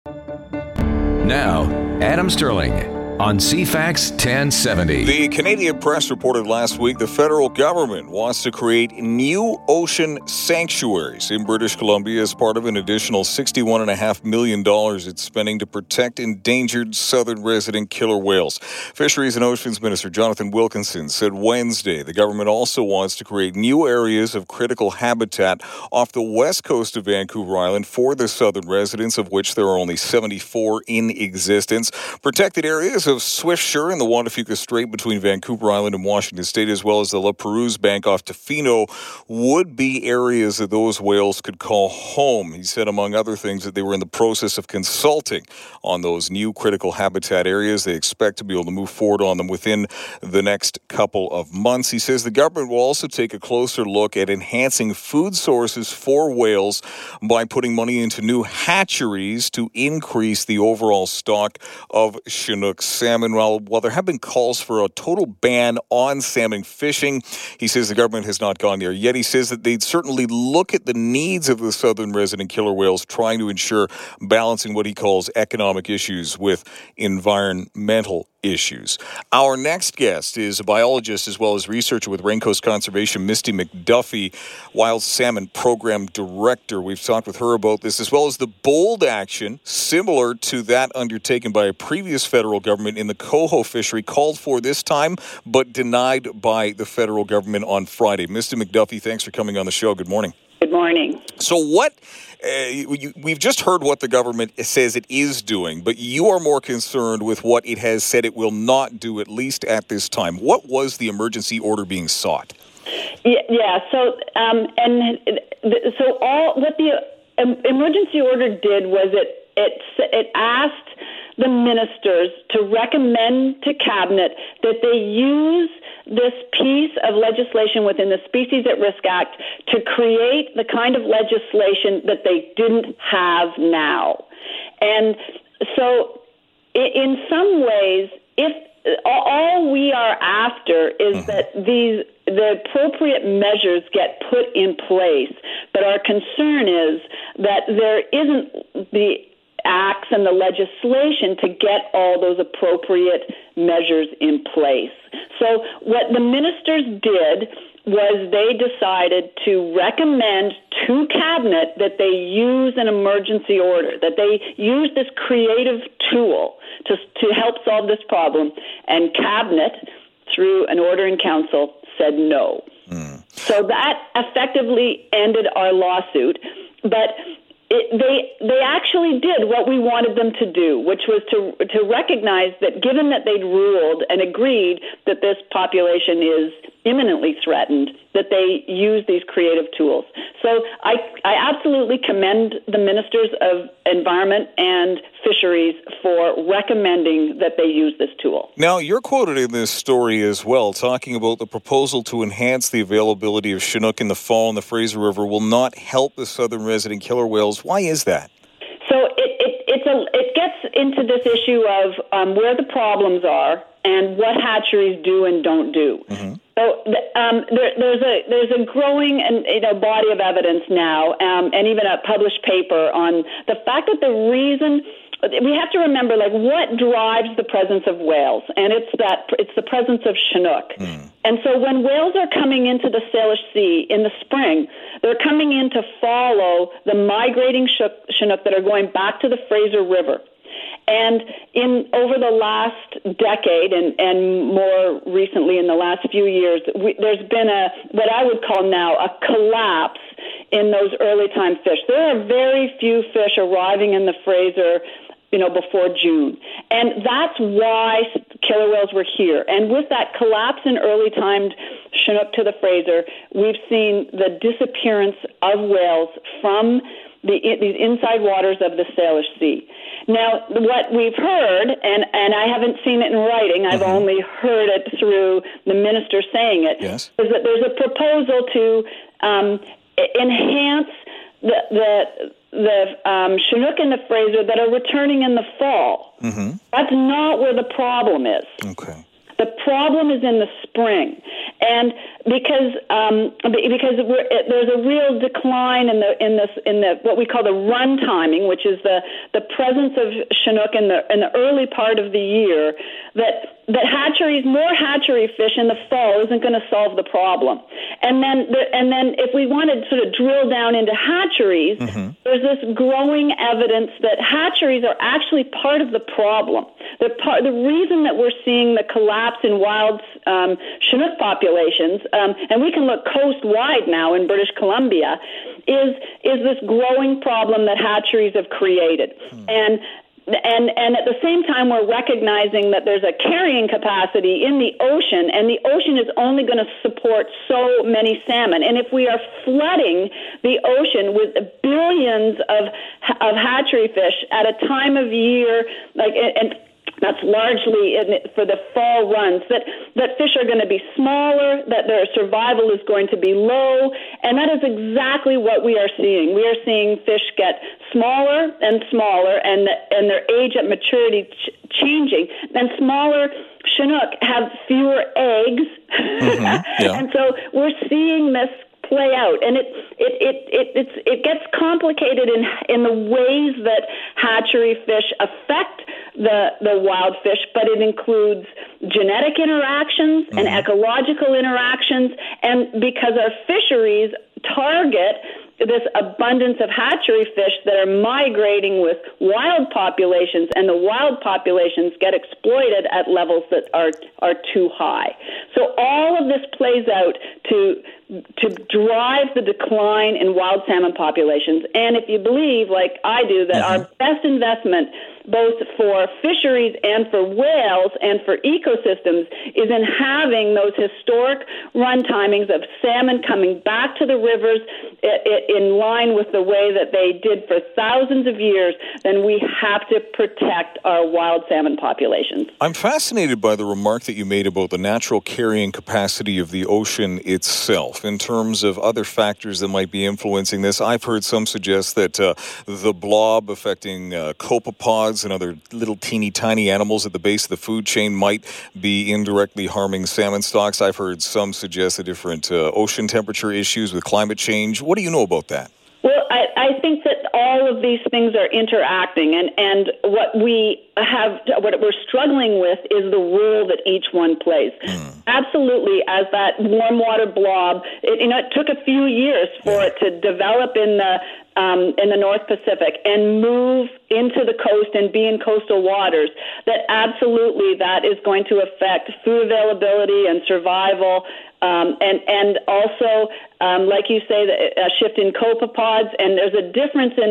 Now, Adam Sterling on CFAX 1070. The Canadian Press reported last week the federal government wants to create new ocean sanctuaries in British Columbia as part of an additional $61.5 million it's spending to protect endangered southern resident killer whales. Fisheries and Oceans Minister Jonathan Wilkinson said Wednesday the government also wants to create new areas of critical habitat off the west coast of Vancouver Island for the southern residents, of which there are only 74 in existence. Protected areas of Swiftsure in the Juan de Fuca Strait between Vancouver Island and Washington State, as well as the La Perouse Bank off Tofino, would be areas that those whales could call home. He said, among other things, that they were in the process of consulting on those new critical habitat areas. They expect to be able to move forward on them within the next couple of months. He says the government will also take a closer look at enhancing food sources for whales by putting money into new hatcheries to increase the overall stock of Chinook salmon. While there have been calls for a total ban on salmon fishing, he says the government has not gone there yet. He says that they'd certainly look at the needs of the southern resident killer whales, trying to ensure balancing what he calls economic issues with environmental issues. Our next guest is a biologist as well as researcher with Raincoast Conservation, Misty McDuffie, Wild Salmon Program Director. We've talked with her about this, as well as the bold action similar to that undertaken by a previous federal government in the coho fishery, called for this time but denied by the federal government on Friday. Misty McDuffie, thanks for coming on the show. Good morning. Good morning. So we've just heard what the government says it is doing, but you are more concerned with what it has said it will not do, at least at this time. What was the emergency order being sought? Yeah. So what the emergency order did was it asked the ministers to recommend to Cabinet that they use this piece of legislation within the Species at Risk Act to create the kind of legislation that they didn't have now. And so in some ways, if all we are after is that the appropriate measures get put in place, but our concern is that there isn't the acts and the legislation to get all those appropriate measures in place. So what the ministers did was they decided to recommend to Cabinet that they use an emergency order, that they use this creative tool to help solve this problem. And Cabinet, through an order in council, said no. So that effectively ended our lawsuit. But they actually did what we wanted them to do, which was to recognize that given that they'd ruled and agreed that this population is imminently threatened, that they use these creative tools. So I absolutely commend the ministers of Environment and Fisheries for recommending that they use this tool. Now, you're quoted in this story as well, talking about the proposal to enhance the availability of Chinook in the fall in the Fraser River will not help the southern resident killer whales. Why is that? So it gets into this issue of where the problems are and what hatcheries do and don't do. Mm-hmm. So there's a growing body of evidence now, and even a published paper on the fact that the reason. We have to remember, what drives the presence of whales, and it's the presence of Chinook. And so when whales are coming into the Salish Sea in the spring, they're coming in to follow the migrating Chinook that are going back to the Fraser River. And over the last decade and more recently in the last few years, there's been what I would call now a collapse in those early time fish. There are very few fish arriving in the Fraser before June. And that's why killer whales were here. And with that collapse in early-timed Chinook to the Fraser, we've seen the disappearance of whales from these inside waters of the Salish Sea. Now, what we've heard, and I haven't seen it in writing, I've only heard it through the minister saying it, is that there's a proposal to enhance the Chinook and the Fraser that are returning in the fall. That's not where the problem is. Okay. The problem is in the spring. And because there's a real decline in the what we call the run timing, which is the presence of Chinook in the early part of the year, that more hatchery fish in the fall isn't going to solve the problem. And then if we want to sort of drill down into hatcheries, there's this growing evidence that hatcheries are actually part of the problem. The reason that we're seeing the collapse in wild Chinook populations, and we can look coast-wide now in British Columbia, is this growing problem that hatcheries have created. And at the same time, we're recognizing that there's a carrying capacity in the ocean, and the ocean is only going to support so many salmon. And if we are flooding the ocean with billions of hatchery fish at a time of year, and that's largely for the fall runs, that fish are going to be smaller, that their survival is going to be low, and that is exactly what we are seeing. We are seeing fish get smaller and smaller, and their age at maturity changing, and smaller Chinook have fewer eggs, and so we're seeing this play out, and it gets complicated in the ways that hatchery fish affect the wild fish, but it includes genetic interactions and ecological interactions, and because our fisheries target this abundance of hatchery fish that are migrating with wild populations, and the wild populations get exploited at levels that are too high. So all of this plays out to drive the decline in wild salmon populations. And if you believe, like I do, that our best investment, both for fisheries and for whales and for ecosystems, is in having those historic run timings of salmon coming back to the rivers in line with the way that they did for thousands of years, then we have to protect our wild salmon populations. I'm fascinated by the remark that you made about the natural carrying capacity of the ocean itself in terms of other factors that might be influencing this. I've heard some suggest that the blob affecting copepods and other little teeny tiny animals at the base of the food chain might be indirectly harming salmon stocks. I've heard some suggest the different ocean temperature issues with climate change. What do you know about that? Well, I think that all of these things are interacting, and what we're struggling with is the role that each one plays. Absolutely, as that warm water blob, it took a few years for it to develop in the North Pacific and move into the coast and be in coastal waters, that absolutely that is going to affect food availability and survival, and also, like you say, a shift in copepods, and there's a difference in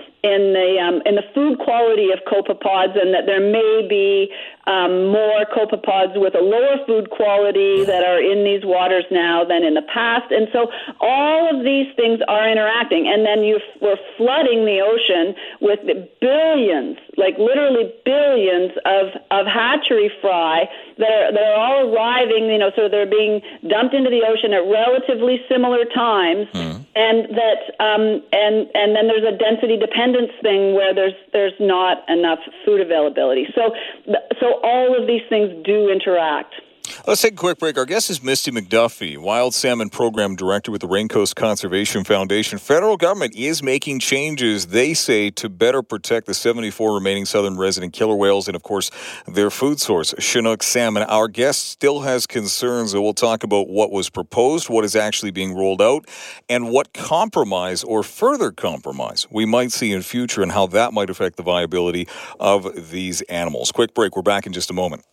the food quality of copepods, and that there may be more copepods with a lower food quality that are in these waters now than in the past. And so all of these things are interacting. And then we're flooding the ocean with billions, like literally billions of hatchery fry that are all arriving, so they're being dumped into the ocean at relatively similar times. And that and then there's a density dependence thing where there's not enough food availability. So all of these things do interact. Let's take a quick break. Our guest is Misty McDuffie, Wild Salmon Program Director with the Raincoast Conservation Foundation. Federal government is making changes, they say, to better protect the 74 remaining southern resident killer whales and, of course, their food source, Chinook salmon. Our guest still has concerns, and we'll talk about what was proposed, what is actually being rolled out, and what compromise or further compromise we might see in future and how that might affect the viability of these animals. Quick break. We're back in just a moment.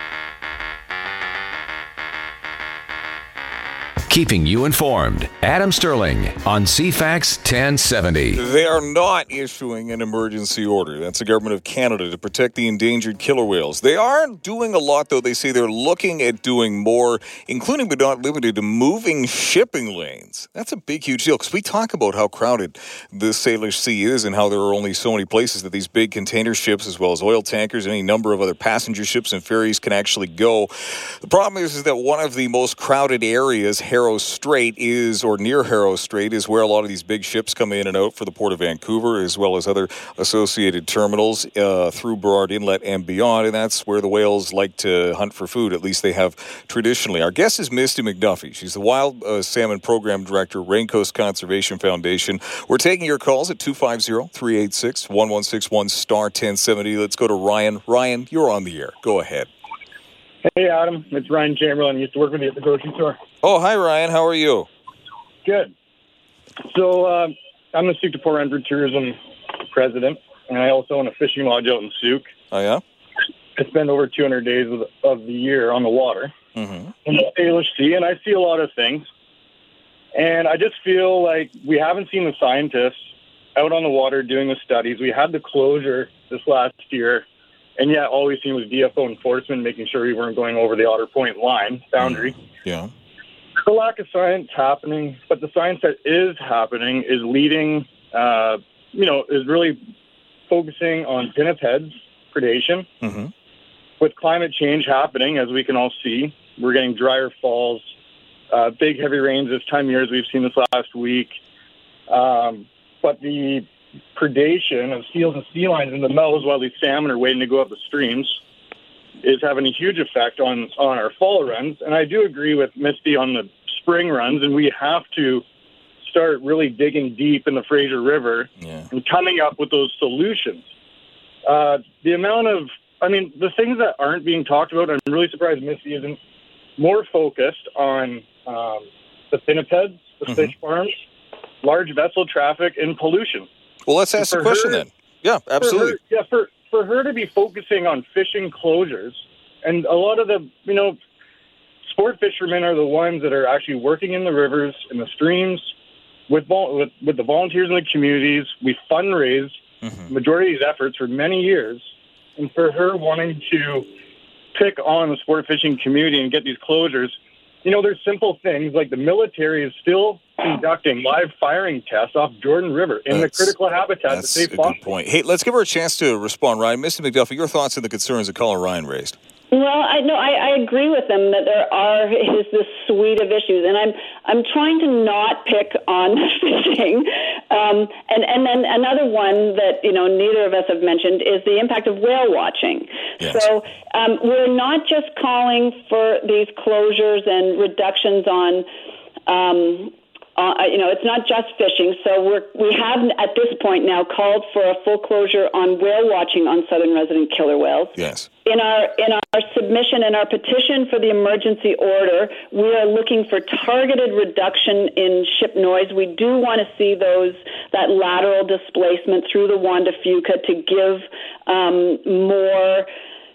Keeping you informed. Adam Sterling on CFAX 1070. They are not issuing an emergency order. That's the Government of Canada to protect the endangered killer whales. They are doing a lot, though. They say they're looking at doing more, including but not limited to moving shipping lanes. That's a big, huge deal, because we talk about how crowded the Salish Sea is and how there are only so many places that these big container ships, as well as oil tankers, and any number of other passenger ships and ferries can actually go. The problem is that one of the most crowded areas, Harrow Strait or near Harrow Strait is where a lot of these big ships come in and out for the Port of Vancouver, as well as other associated terminals through Burrard Inlet and beyond, and that's where the whales like to hunt for food. At least they have traditionally. Our guest is Misty McDuffie. She's the Wild Salmon Program Director, Raincoast Conservation Foundation. We're taking your calls at 250-386-1161 star 1070. Let's go to Ryan. Ryan, you're on the air. Go ahead. Hey, Adam. It's Ryan Chamberlain. I used to work with you at the grocery store. Oh, hi, Ryan. How are you? Good. So I'm the Suc de Port Renfrew Tourism president, and I also own a fishing lodge out in Suc. Oh, yeah? I spend over 200 days of the year on the water in the Salish Sea, and I see a lot of things. And I just feel like we haven't seen the scientists out on the water doing the studies. We had the closure this last year, and yet all we've seen was DFO enforcement, making sure we weren't going over the Otter Point line boundary. Yeah. The lack of science happening, but the science that is happening is leading, is really focusing on pinnipeds predation. With climate change happening, as we can all see, we're getting drier falls, big heavy rains this time of year, as we've seen this last week. But the predation of seals and sea lions in the meadows while these salmon are waiting to go up the streams is having a huge effect on our fall runs. And I do agree with Misty on the spring runs, and we have to start really digging deep in the Fraser River and coming up with those solutions. The things that aren't being talked about, I'm really surprised Misty isn't more focused on the pinnipeds, the fish farms, large vessel traffic, and pollution. Well, let's ask the question then. Yeah, absolutely. For her to be focusing on fishing closures, and a lot of the, sport fishermen are the ones that are actually working in the rivers, in the streams, with the volunteers in the communities. We fundraise the majority of these efforts for many years, and for her wanting to pick on the sport fishing community and get these closures, there's simple things like the military is still conducting live firing tests off Jordan River in the critical habitat that they've That's a good point. Hey, let's give her a chance to respond, Ryan. Mr. McDuffie, your thoughts on the concerns that caller Ryan raised? Well, I agree with them that there is this suite of issues, and I'm trying to not pick on fishing. And then another one that neither of us have mentioned is the impact of whale watching. Yes. So we're not just calling for these closures and reductions on. It's not just fishing. So we have at this point now called for a full closure on whale watching on southern resident killer whales. Yes. In our submission and our petition for the emergency order, we are looking for targeted reduction in ship noise. We do want to see that lateral displacement through the Juan de Fuca to give more.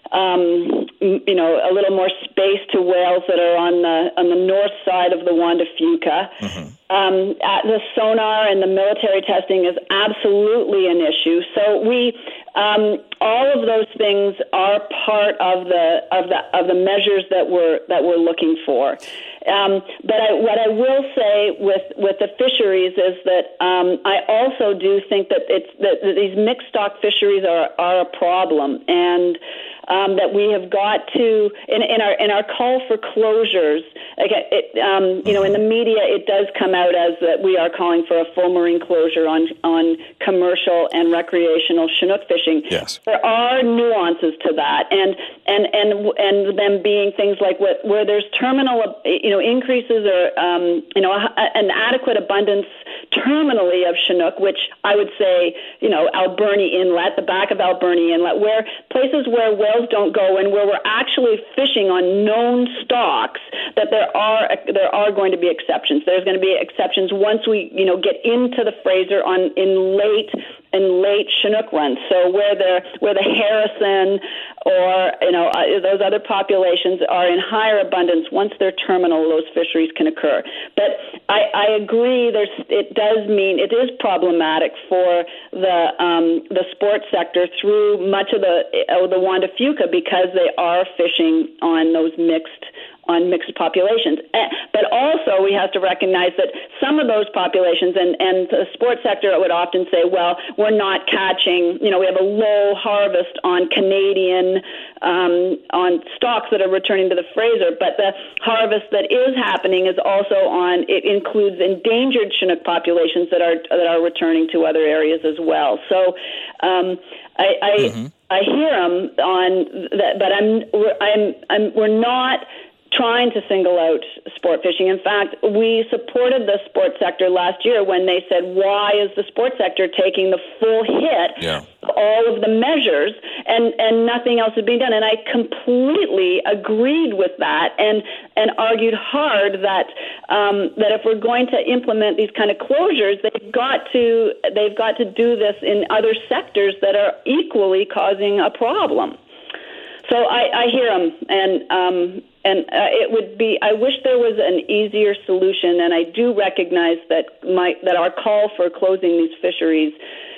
A little more space to whales that are on the north side of the Juan de Fuca. The sonar and the military testing is absolutely an issue. So we, all of those things are part of the measures that we're looking for. But what I will say with the fisheries is that I also do think that that these mixed stock fisheries are a problem, and that we have got to in our call for closures. In the media, it does come out as that we are calling for a full marine closure on commercial and recreational Chinook fishing. Yes. There are nuances to that, and them being things like where there's terminal increases or an adequate abundance terminally of Chinook, which I would say Alberni Inlet, the back of Alberni Inlet, where places where whales don't go and where we're actually fishing on known stocks, that there are going to be exceptions. There's going to be exceptions once we get into the Fraser in late Chinook runs. So where the Harrison or those other populations are in higher abundance, once they're terminal, those fisheries can occur. But I agree. It is problematic for the sports sector through much of the Juan de Fuca because they are fishing on those mixed mixed populations. But also we have to recognize that some of those populations, and the sports sector would often say, well, we're not catching, we have a low harvest on Canadian, on stocks that are returning to the Fraser, but the harvest that is happening is also it includes endangered Chinook populations that are returning to other areas as well. So I hear them on that, but we're not trying to single out sport fishing. In fact, we supported the sports sector last year when they said, why is the sports sector taking the full hit of all of the measures and nothing else is being done? And I completely agreed with that and argued hard that if we're going to implement these kind of closures, they've got to do this in other sectors that are equally causing a problem. So I hear them, and it would be. I wish there was an easier solution, and I do recognize that our call for closing these fisheries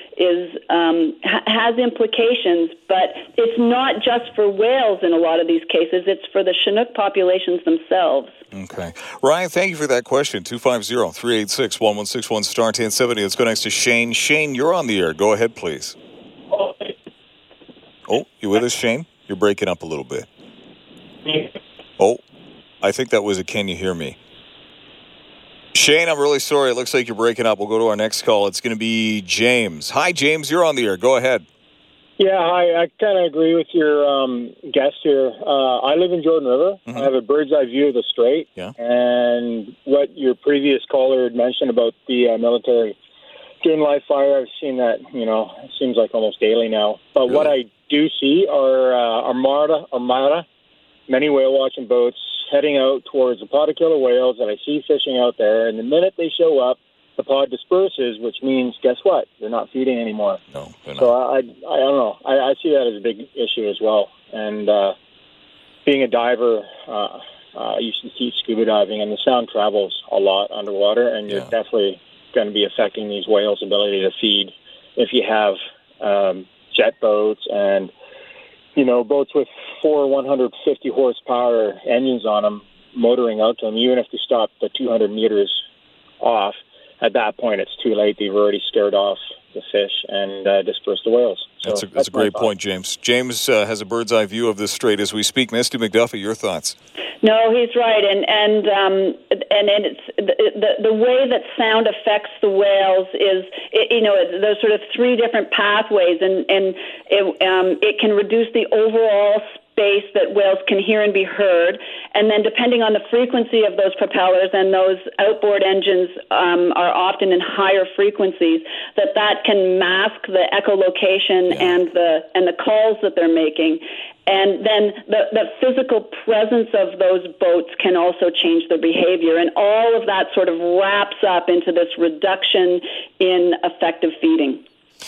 has implications, but it's not just for whales in a lot of these cases. It's for the Chinook populations themselves. Okay. Ryan, thank you for that question. 250-386-1161 star 1070. Let's go next to Shane. Shane, you're on the air. Go ahead, please. Oh, you with us, Shane? You're breaking up a little bit. Oh, I think that was a can you hear me? Shane, I'm really sorry. It looks like you're breaking up. We'll go to our next call. It's going to be James. Hi, James. You're on the air. Go ahead. Yeah, hi. I kind of agree with your guest here. I live in Jordan River. Mm-hmm. I have a bird's eye view of the strait. Yeah. And what your previous caller had mentioned about the military doing live fire, I've seen that, it seems like almost daily now. But what I do see are armada, many whale watching boats heading out towards the pod of killer whales that I see fishing out there. And the minute they show up, the pod disperses, which means, guess what? They're not feeding anymore. No, they're not. So I don't know. I see that as a big issue as well. And being a diver, I used to teach scuba diving, and the sound travels a lot underwater, and you're definitely going to be affecting these whales' ability to feed if you have jet boats and boats with 4 150 horsepower engines on them motoring out to them. Even if they stop the 200 meters off, at that point it's too late. They've already scared off the fish and dispersed the whales. So that's a great point, James. James has a bird's eye view of this strait as we speak. Misty McDuffie, your thoughts? No, he's right, and it's the way that sound affects the whales is there's sort of 3 different pathways, and it can reduce the overall space that whales can hear and be heard, and then depending on the frequency of those propellers, and those outboard engines are often in higher frequencies, that can mask the echolocation and the calls that they're making. And then the physical presence of those boats can also change their behavior. And all of that sort of wraps up into this reduction in effective feeding.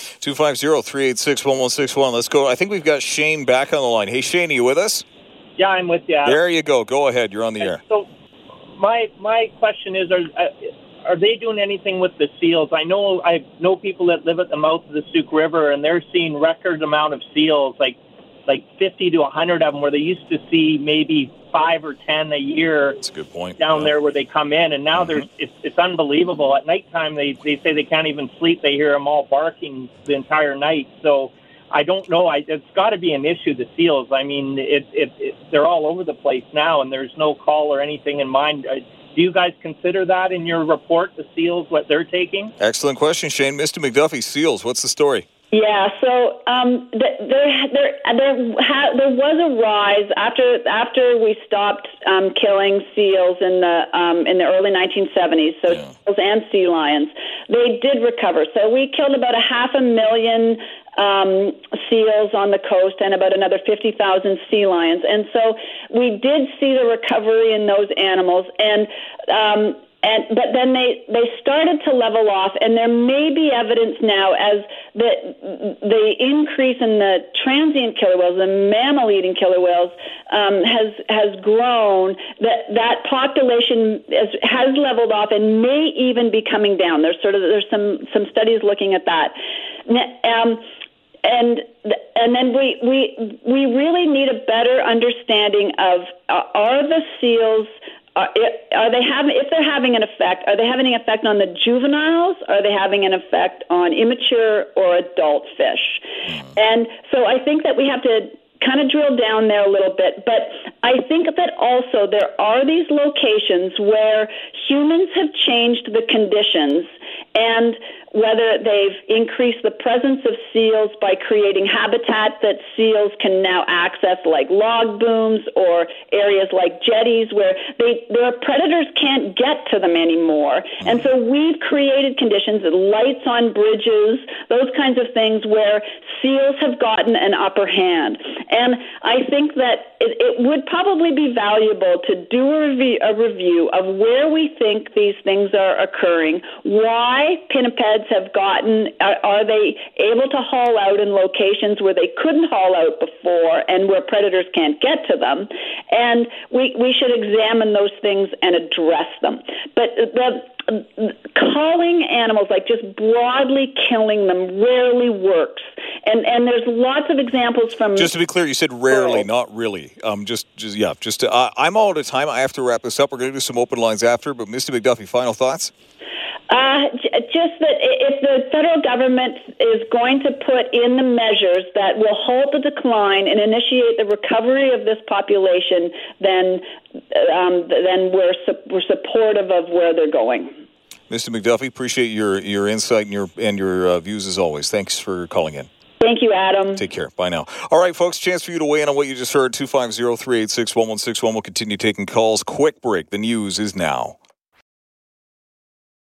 250-386-1161. Let's go. I think we've got Shane back on the line. Hey, Shane, are you with us? Yeah, I'm with you. There you go. Go ahead. You're on the air. So my question is, are they doing anything with the seals? I know people that live at the mouth of the Sooke River, and they're seeing record amount of seals, like 50 to 100 of them, where they used to see maybe 5 or 10 a year. That's a good point. Down there where they come in, and now it's unbelievable. At nighttime, they say they can't even sleep. They hear them all barking the entire night. So I don't know. It's got to be an issue, the seals. I mean, they're all over the place now, and there's no call or anything in mind. Do you guys consider that in your report, the seals, what they're taking? Excellent question, Shane. Mr. McDuffie, seals, what's the story? Yeah, so there was a rise after we stopped killing seals in the early 1970s. So seals and sea lions, they did recover. So we killed about 500,000 seals on the coast and about another 50,000 sea lions, and so we did see the recovery in those animals but then they started to level off, and there may be evidence now as the increase in the transient killer whales, the mammal-eating killer whales, has grown. That population has leveled off and may even be coming down. There's some studies looking at that. And then we really need a better understanding of are the seals. Are they having? If they're having an effect, are they having an effect on the juveniles? Are they having an effect on immature or adult fish? And so I think that we have to kind of drill down there a little bit. But I think that also there are these locations where humans have changed the conditions, and whether they've increased the presence of seals by creating habitat that seals can now access, like log booms or areas like jetties where their predators can't get to them anymore. And so we've created conditions, lights on bridges, those kinds of things where seals have gotten an upper hand. And I think that it would probably be valuable to do a review of where we think these things are occurring, why pinnipeds have gotten, are they able to haul out in locations where they couldn't haul out before and where predators can't get to them, and we should examine those things and address them. But calling animals, like just broadly killing them, rarely works. And there's lots of examples from... Just to be clear, you said rarely, not really. I'm all out of time. I have to wrap this up. We're going to do some open lines after, but Misty McDuffie, final thoughts? Just that if the federal government is going to put in the measures that will halt the decline and initiate the recovery of this population, then we're supportive of where they're going. Mr. McDuffie, appreciate your insight and your views as always. Thanks for calling in. Thank you, Adam. Take care. Bye now. All right, folks, chance for you to weigh in on what you just heard. 250-386-1161. We'll continue taking calls. Quick break. The news is now.